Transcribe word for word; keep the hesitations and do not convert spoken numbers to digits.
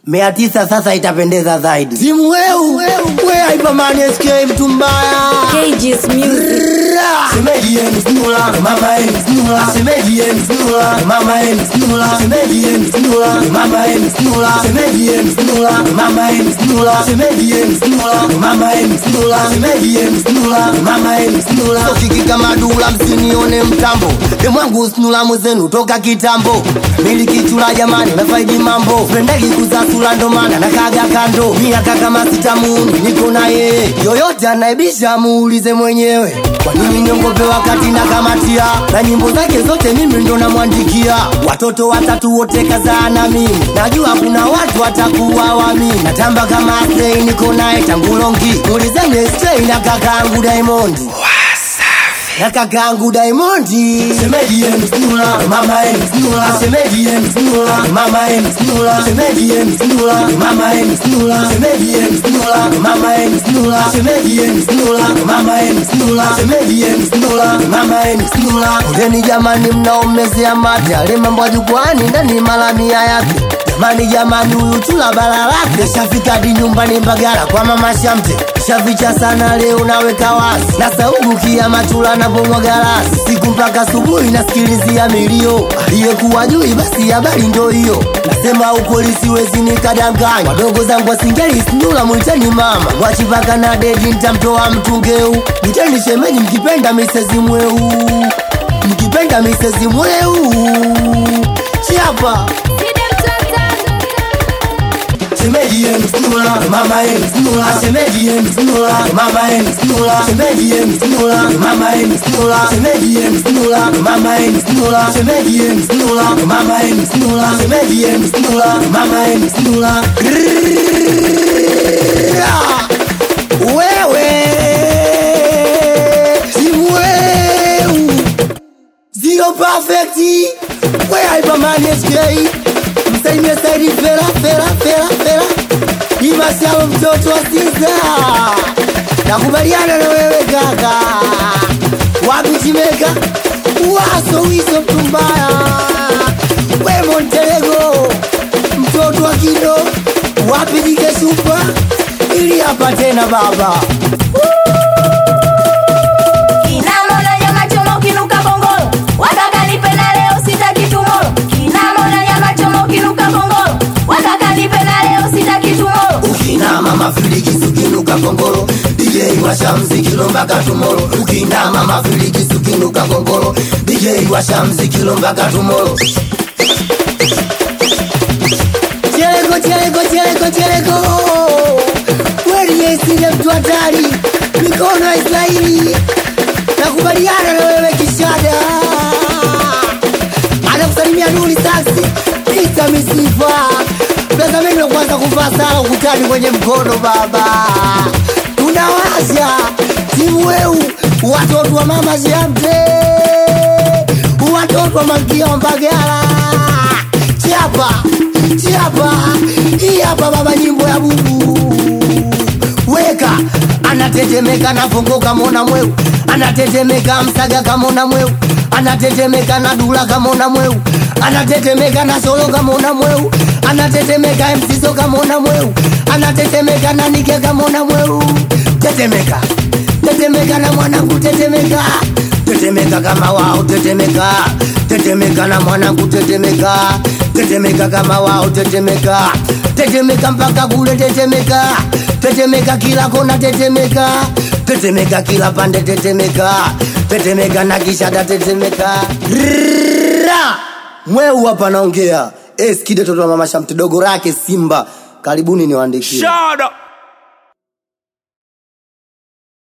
Mia tisa sasa itapendeza zaidi. Simu weu, we Hyperman S K mtu mbaya. K G's Music. Semeji eni snula, mama eni snula. Semeji eni snula, mama eni snula. Semeji eni snula, mama eni snula. Semeji eni snula, mama eni snula. Semeji eni snula, mama eni snula. Semeji eni snula, mama eni snula. Sokiki kama dula msinione mtambo. Demwangu snula mwezenu toka kitambo. Miliki chula jamani na faidi mambo. Pendagi kuzasula ndo mana na kaga kando. Miaka kama sitamuni niko na yeye. Yoyote anaibisha muulize mwenyewe. Kwa nini niongope wakati na kamatia? Na nyimbo zake zote mimi ndo namwandikia. Watoto watatu wote kazaa na mimi. Najua kuna watu watakuwa wami. Natamba kama Stray niko naye tangu longi. Mulizeni Stray na kakaangu Diamond. Na kakaangu Diamond. Semeji eni snula, mama eni snula. Semeji eni snula, mama eni snula. Semeji eni snula, mama eni snula. Semeji eni snula, mama eni snula. Semeji eni snula, mama eni snula. Semeji eni snula, mama eni snula. Ndeni jamani mnaomezea mate. Ale mambo jukwani ndani malamia yake. Jamani jamani huyu chula bala lake. Shafika di nyumbani Mbagala kwa mama Shamte. Shaficha sana leo naweka wazi. Na saugu kia machula na pomwa galasi. Siku mpaka subuhi nasikilizia milio. Aliyekuwa jui basi habari ndo hiyo. Nasema ukweli siwezi nikadanganya. Wadogo zangu wasingeli snula mwiteni mama. Wachipaka na dedi nitamtoa mtungeu. Mwiteni shemeji mkipenda misezi mweu. Mkipenda misezi mweu. Chiapa Semeji eni snula, mama eni snula. Semeji eni snula, mama eni snula. Semeji eni snula, mama eni snula. Semeji eni snula, mama eni snula. Semeji eni snula, mama eni snula. Semeji eni snula, mama eni snula. Wewe Simweu Zero perfecti. We Hyperman S K. Msaimia saidi fera fera fera fera. Imasialo mtoto wa Sinza. Nakubaliana na wewe kaka. Wapi Chimeka? Waso wiso mtumbaya. We Montelego mtoto wa Kido. Wapi Jike Super? Ili hapa tena baba. Kinamona nyama chomo kinuka bongolo. Wataka nipenda leo sitaki tomorrow. Kinamona nyama chomo kinuka bongolo. Wataka nipenda leo sitaki tomorrow. Ukinama mafiliki sukinuka kongoro. D J washa mziki lombaka tomorrow. Ukinama mafiliki sukinuka kongoro. D J washa mziki lombaka tomorrow. Cheleko cheleko cheleko cheleko. Kweli yesi mtu hatari. Mikono ya Israeli. Nakubaliana na wewe Kishada. Anakusalimia Nuri Saxi. Ita misifa. Plaza meno kwanza kuvaa sala ukutani kwenye mkono baba. Tunawasha timu weu. Watoto wa mama Shamte. Watoto wa Mangia Mbagala. Chiapa Chiapa. Hii hapa baba nyimbo ya bubu. Weka anatetemeka na fongo kama mweu. Anatetemeka msaga kama mweu. Anatetemeka na dula kama mweu. Anatetemeka na solo kama mweu. Anatetemeka msiso kama mweu. Anatetemeka na nike kama mweu. Tetemeka Tetemeka na mwanangu tetemeka. Tetemeka kama wao tetemeka. Tetemeka na mwanangu tetemeka. Tetemeka kama wao tetemeka. Tetemeka mpaka kule tetemeka. Tetemeka kila kona tetemeka. Tetemeka kila pande tetemeka. Tetemeka na Kishada tetemeka. Rrrra! Mweu hapa naongea. Eskide toto wa mama Shamte dogo rake Simba. Karibuni niwaandikie. Shut up.